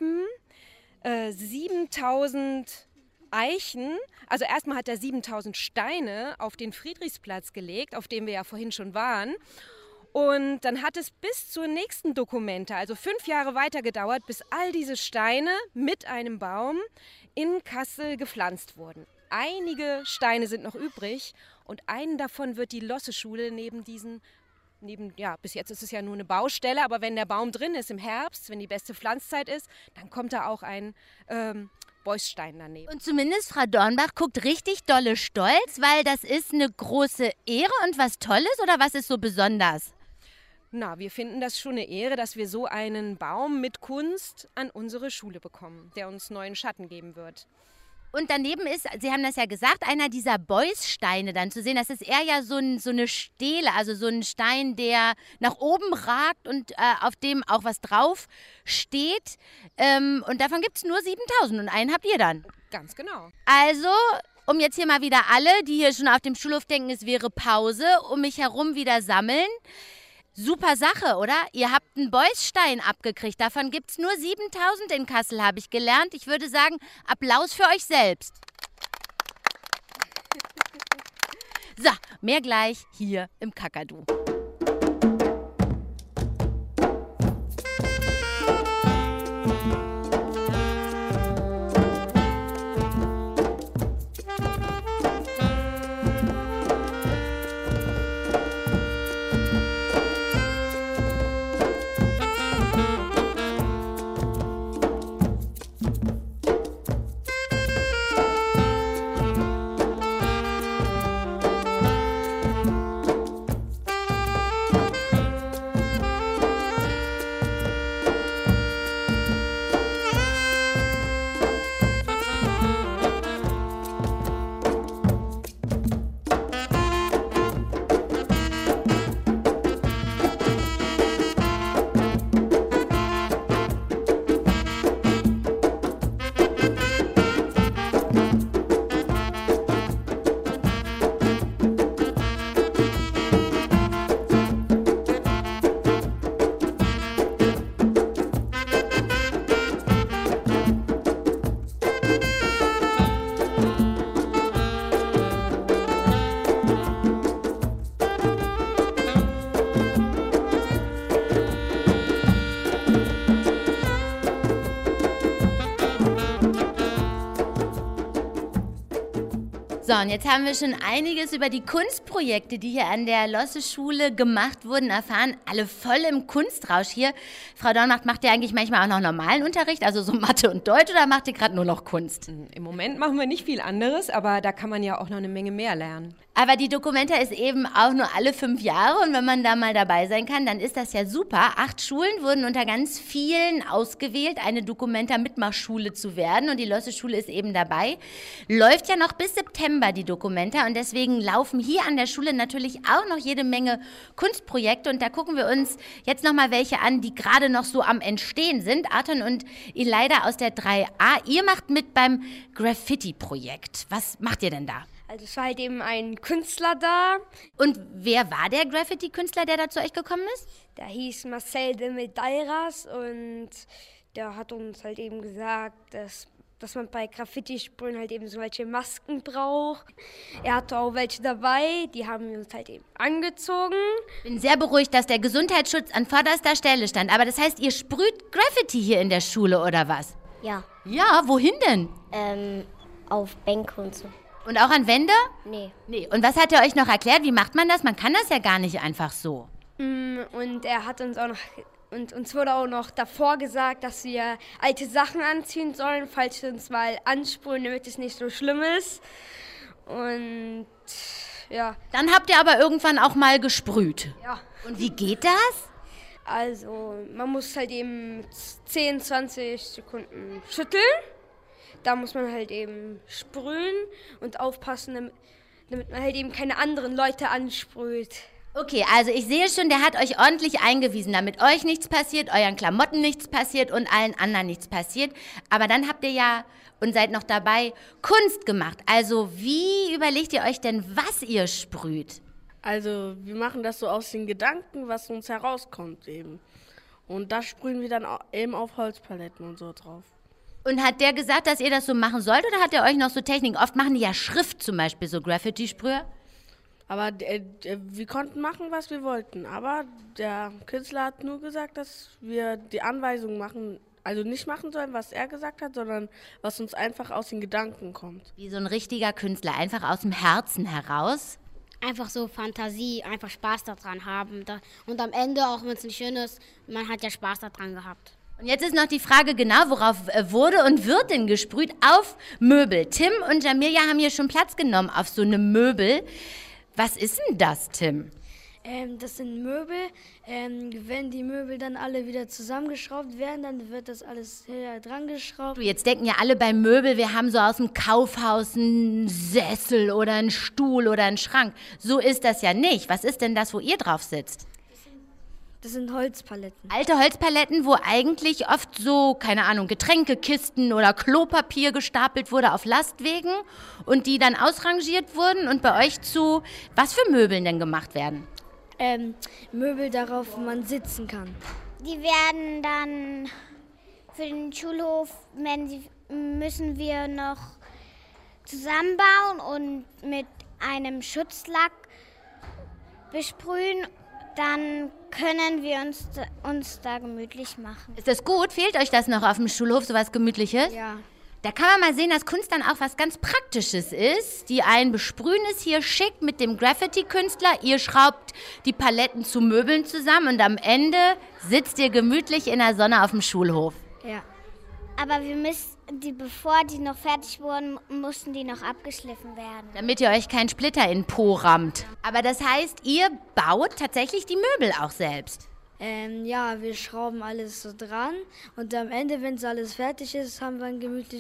7000 Eichen, also erstmal hat er 7000 Steine auf den Friedrichsplatz gelegt, auf dem wir ja vorhin schon waren. Und dann hat es bis zur nächsten Documenta, also 5 Jahre weiter gedauert, bis all diese Steine mit einem Baum in Kassel gepflanzt wurden. Einige Steine sind noch übrig und einen davon wird die Losse-Schule bis jetzt ist es ja nur eine Baustelle, aber wenn der Baum drin ist im Herbst, wenn die beste Pflanzzeit ist, dann kommt da auch ein Beuysstein daneben. Und zumindest Frau Dornbach guckt richtig dolle stolz, weil das ist eine große Ehre und was Tolles, oder was ist so besonders? Na, wir finden das schon eine Ehre, dass wir so einen Baum mit Kunst an unsere Schule bekommen, der uns neuen Schatten geben wird. Und daneben ist, Sie haben das ja gesagt, einer dieser Beuyssteine dann zu sehen. Das ist eher ja so eine Stele, also so ein Stein, der nach oben ragt und auf dem auch was drauf steht. Und davon gibt es nur 7000 und einen habt ihr dann. Ganz genau. Also, um jetzt hier mal wieder alle, die hier schon auf dem Schulhof denken, es wäre Pause, um mich herum wieder sammeln. Super Sache, oder? Ihr habt einen Beuysstein abgekriegt. Davon gibt es nur 7000 in Kassel, habe ich gelernt. Ich würde sagen, Applaus für euch selbst. So, mehr gleich hier im Kakadu. So, und jetzt haben wir schon einiges über die Kunstprojekte, die hier an der Losse-Schule gemacht wurden, erfahren. Alle voll im Kunstrausch hier. Frau Dornbach, macht ihr eigentlich manchmal auch noch normalen Unterricht, also so Mathe und Deutsch, oder macht ihr gerade nur noch Kunst? Im Moment machen wir nicht viel anderes, aber da kann man ja auch noch eine Menge mehr lernen. Aber die Documenta ist eben auch nur alle 5 Jahre und wenn man da mal dabei sein kann, dann ist das ja super. 8 Schulen wurden unter ganz vielen ausgewählt, eine Documenta-Mitmachschule zu werden und die Losse-Schule ist eben dabei. Läuft ja noch bis September die Documenta und deswegen laufen hier an der Schule natürlich auch noch jede Menge Kunstprojekte und da gucken wir uns jetzt nochmal welche an, die gerade noch so am Entstehen sind. Arton und Ileida aus der 3a, ihr macht mit beim Graffiti-Projekt. Was macht ihr denn da? Also es war halt eben ein Künstler da. Und wer war der Graffiti-Künstler, der da zu euch gekommen ist? Der hieß Marcel de Medeiros und der hat uns halt eben gesagt, dass man bei Graffiti-Sprühen halt eben solche Masken braucht. Er hatte auch welche dabei, die haben wir uns halt eben angezogen. Ich bin sehr beruhigt, dass der Gesundheitsschutz an vorderster Stelle stand. Aber das heißt, ihr sprüht Graffiti hier in der Schule, oder was? Ja. Ja, wohin denn? Auf Bänke und so. Und auch an Wände? Nee. Und was hat er euch noch erklärt? Wie macht man das? Man kann das ja gar nicht einfach so. Und er hat uns auch noch, und uns wurde auch noch davor gesagt, dass wir alte Sachen anziehen sollen, falls wir uns mal ansprühen, damit es nicht so schlimm ist. Und ja. Dann habt ihr aber irgendwann auch mal gesprüht. Ja. Und wie geht das? Also man muss halt eben 10, 20 Sekunden schütteln. Da muss man halt eben sprühen und aufpassen, damit man halt eben keine anderen Leute ansprüht. Okay, also ich sehe schon, der hat euch ordentlich eingewiesen, damit euch nichts passiert, euren Klamotten nichts passiert und allen anderen nichts passiert. Aber dann habt ihr ja und seid noch dabei Kunst gemacht. Also wie überlegt ihr euch denn, was ihr sprüht? Also wir machen das so aus den Gedanken, was uns herauskommt eben. Und das sprühen wir dann eben auf Holzpaletten und so drauf. Und hat der gesagt, dass ihr das so machen sollt oder hat er euch noch so Techniken? Oft machen die ja Schrift zum Beispiel, so Graffiti-Sprüher. Aber wir konnten machen, was wir wollten. Aber der Künstler hat nur gesagt, dass wir die Anweisungen machen, also nicht machen sollen, was er gesagt hat, sondern was uns einfach aus den Gedanken kommt. Wie so ein richtiger Künstler, einfach aus dem Herzen heraus. Einfach so Fantasie, einfach Spaß daran haben. Und am Ende, auch wenn es nicht schön ist, man hat ja Spaß daran gehabt. Und jetzt ist noch die Frage genau, worauf wurde und wird denn gesprüht? Auf Möbel. Tim und Jamilia haben hier schon Platz genommen auf so eine Möbel. Was ist denn das, Tim? Das sind Möbel. Wenn die Möbel dann alle wieder zusammengeschraubt werden, dann wird das alles dran geschraubt. Jetzt denken ja alle bei Möbel, wir haben so aus dem Kaufhaus einen Sessel oder einen Stuhl oder einen Schrank. So ist das ja nicht. Was ist denn das, wo ihr drauf sitzt? Das sind Holzpaletten. Alte Holzpaletten, wo eigentlich oft so, keine Ahnung, Getränkekisten oder Klopapier gestapelt wurde auf Lastwegen und die dann ausrangiert wurden und bei euch zu was für Möbeln denn gemacht werden? Möbel, darauf man sitzen kann. Die werden dann für den Schulhof, müssen wir noch zusammenbauen und mit einem Schutzlack besprühen. Dann können wir uns da gemütlich machen. Ist das gut? Fehlt euch das noch auf dem Schulhof, sowas Gemütliches? Ja. Da kann man mal sehen, dass Kunst dann auch was ganz Praktisches ist. Die einen besprühen es hier schick mit dem Graffiti-Künstler. Ihr schraubt die Paletten zu Möbeln zusammen und am Ende sitzt ihr gemütlich in der Sonne auf dem Schulhof. Ja. Aber bevor die noch fertig wurden, mussten die noch abgeschliffen werden. Damit ihr euch keinen Splitter in den Po rammt. Aber das heißt, ihr baut tatsächlich die Möbel auch selbst? Ja, wir schrauben alles so dran und am Ende, wenn es alles fertig ist, haben wir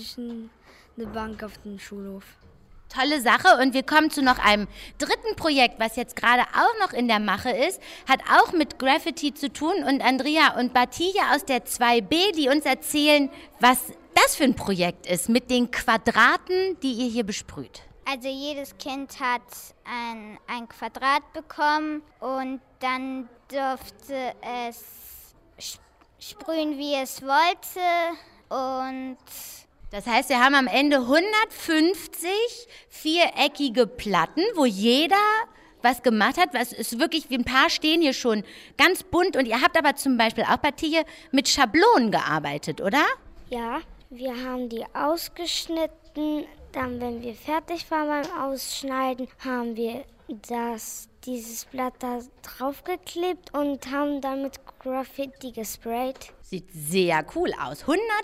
eine Bank auf dem Schulhof. Tolle Sache und wir kommen zu noch einem dritten Projekt, was jetzt gerade auch noch in der Mache ist, hat auch mit Graffiti zu tun und Andrea und Batija aus der 2B, die uns erzählen, was das für ein Projekt ist mit den Quadraten, die ihr hier besprüht. Also jedes Kind hat ein Quadrat bekommen und dann durfte es sprühen, wie es wollte. Und das heißt, wir haben am Ende 150 viereckige Platten, wo jeder was gemacht hat. Was ist wirklich, wie ein paar stehen hier schon ganz bunt. Und ihr habt aber zum Beispiel auch Batija mit Schablonen gearbeitet, oder? Ja, wir haben die ausgeschnitten. Dann, wenn wir fertig waren beim Ausschneiden, haben wir dieses Blatt da draufgeklebt und haben damit Graffiti gesprayt. Sieht sehr cool aus.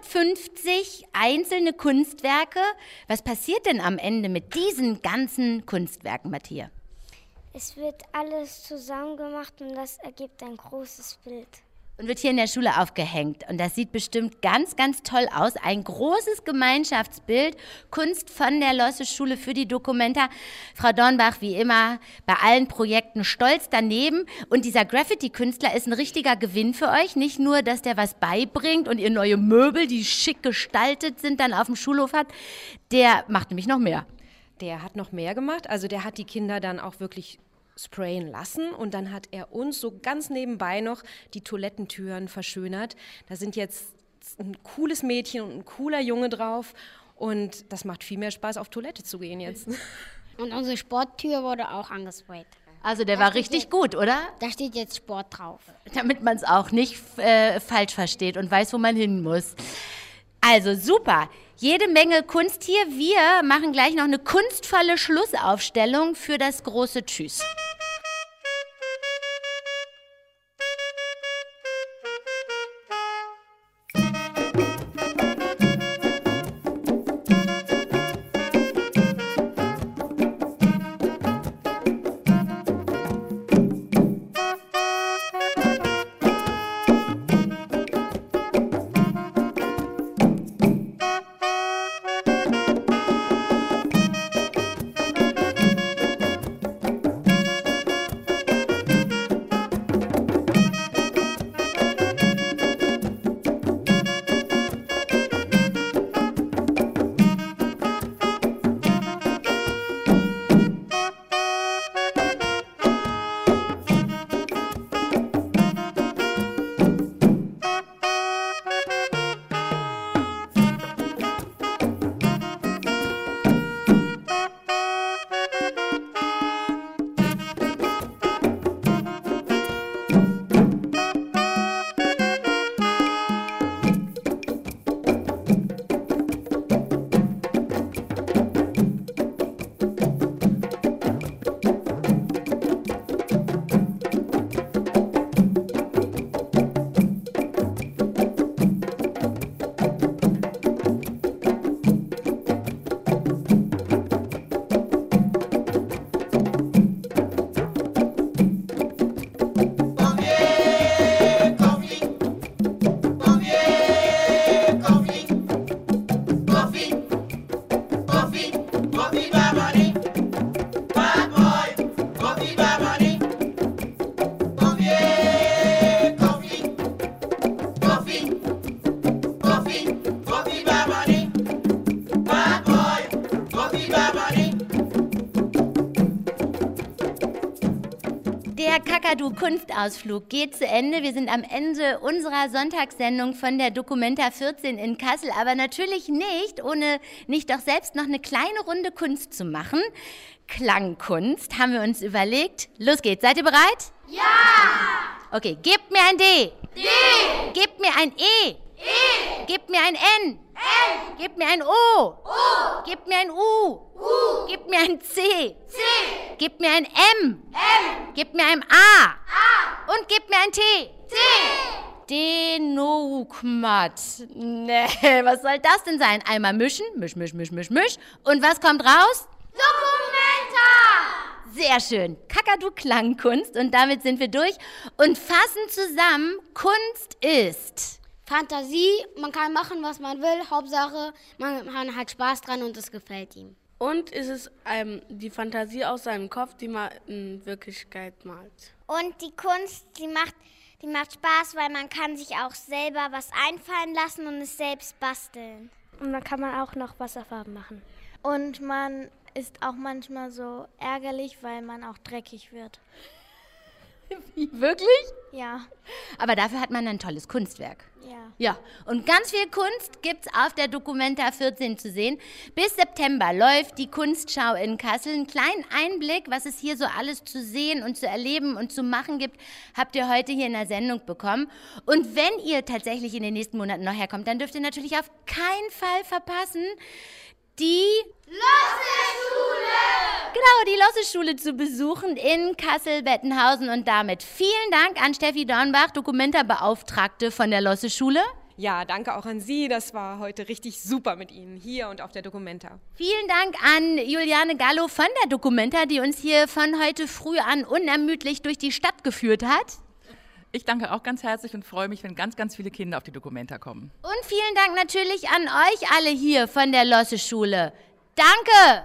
150 einzelne Kunstwerke. Was passiert denn am Ende mit diesen ganzen Kunstwerken, Batija? Es wird alles zusammen gemacht und das ergibt ein großes Bild. Und wird hier in der Schule aufgehängt. Und das sieht bestimmt ganz, ganz toll aus. Ein großes Gemeinschaftsbild. Kunst von der Losse Schule für die Documenta. Frau Dornbach, wie immer, bei allen Projekten stolz daneben. Und dieser Graffiti-Künstler ist ein richtiger Gewinn für euch. Nicht nur, dass der was beibringt und ihr neue Möbel, die schick gestaltet sind, dann auf dem Schulhof hat. Der macht nämlich noch mehr. Der hat noch mehr gemacht. Also der hat die Kinder dann auch wirklich sprayen lassen und dann hat er uns so ganz nebenbei noch die Toilettentüren verschönert. Da sind jetzt ein cooles Mädchen und ein cooler Junge drauf und das macht viel mehr Spaß, auf Toilette zu gehen jetzt. Und unsere Sporttür wurde auch angesprayt. Also der war richtig gut, oder? Da steht jetzt Sport drauf. Damit man es auch nicht falsch versteht und weiß, wo man hin muss. Also super, jede Menge Kunst hier. Wir machen gleich noch eine kunstvolle Schlussaufstellung für das große Tschüss. Kakadu-Kunstausflug geht zu Ende. Wir sind am Ende unserer Sonntagssendung von der Documenta 14 in Kassel. Aber natürlich nicht, ohne nicht doch selbst noch eine kleine Runde Kunst zu machen. Klangkunst haben wir uns überlegt. Los geht's. Seid ihr bereit? Ja! Okay, gebt mir ein D. D. Gebt mir ein E. E. Gebt mir ein N. N. Gebt mir ein O. O. Gebt mir ein U. U. Gebt mir ein C. C. Gebt mir ein M. M. Gebt mir ein A. A. Und gebt mir ein T. T. Denokmat. Nee, was soll das denn sein? Einmal mischen. Misch. Und was kommt raus? Documenta. Sehr schön. Kakadu-Klangkunst. Und damit sind wir durch und fassen zusammen, Kunst ist Fantasie, man kann machen, was man will. Hauptsache, man hat Spaß dran und es gefällt ihm. Und ist es die Fantasie aus seinem Kopf, die man in Wirklichkeit malt. Und die Kunst, die macht Spaß, weil man kann sich auch selber was einfallen lassen und es selbst basteln. Und dann kann man auch noch Wasserfarben machen. Und man ist auch manchmal so ärgerlich, weil man auch dreckig wird. Wirklich? Ja. Aber dafür hat man ein tolles Kunstwerk. Ja. Ja, und ganz viel Kunst gibt's auf der Documenta 14 zu sehen. Bis September läuft die Kunstschau in Kassel. Einen kleinen Einblick, was es hier so alles zu sehen und zu erleben und zu machen gibt, habt ihr heute hier in der Sendung bekommen. Und wenn ihr tatsächlich in den nächsten Monaten noch herkommt, dann dürft ihr natürlich auf keinen Fall verpassen, die Losseschule! Genau, die Losseschule zu besuchen in Kassel-Bettenhausen. Und damit vielen Dank an Steffi Dornbach, Documenta-Beauftragte von der Losseschule. Ja, danke auch an Sie. Das war heute richtig super mit Ihnen hier und auf der Documenta. Vielen Dank an Juliane Gallo von der Documenta, die uns hier von heute früh an unermüdlich durch die Stadt geführt hat. Ich danke auch ganz herzlich und freue mich, wenn ganz, ganz viele Kinder auf die Documenta kommen. Und vielen Dank natürlich an euch alle hier von der Losseschule. Danke!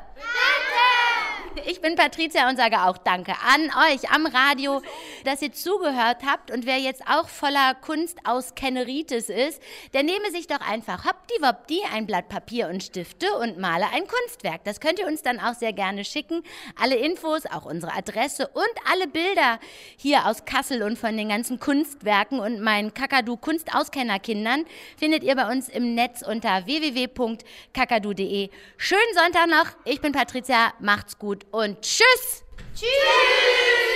Ich bin Patricia und sage auch Danke an euch am Radio, dass ihr zugehört habt. Und wer jetzt auch voller Kunstauskenneritis ist, der nehme sich doch einfach hoppdiwoppdi ein Blatt Papier und Stifte und male ein Kunstwerk. Das könnt ihr uns dann auch sehr gerne schicken. Alle Infos, auch unsere Adresse und alle Bilder hier aus Kassel und von den ganzen Kunstwerken und meinen Kakadu-Kunstauskennerkindern findet ihr bei uns im Netz unter www.kakadu.de. Schönen Sonntag noch. Ich bin Patricia. Macht's gut und tschüss! Tschüss!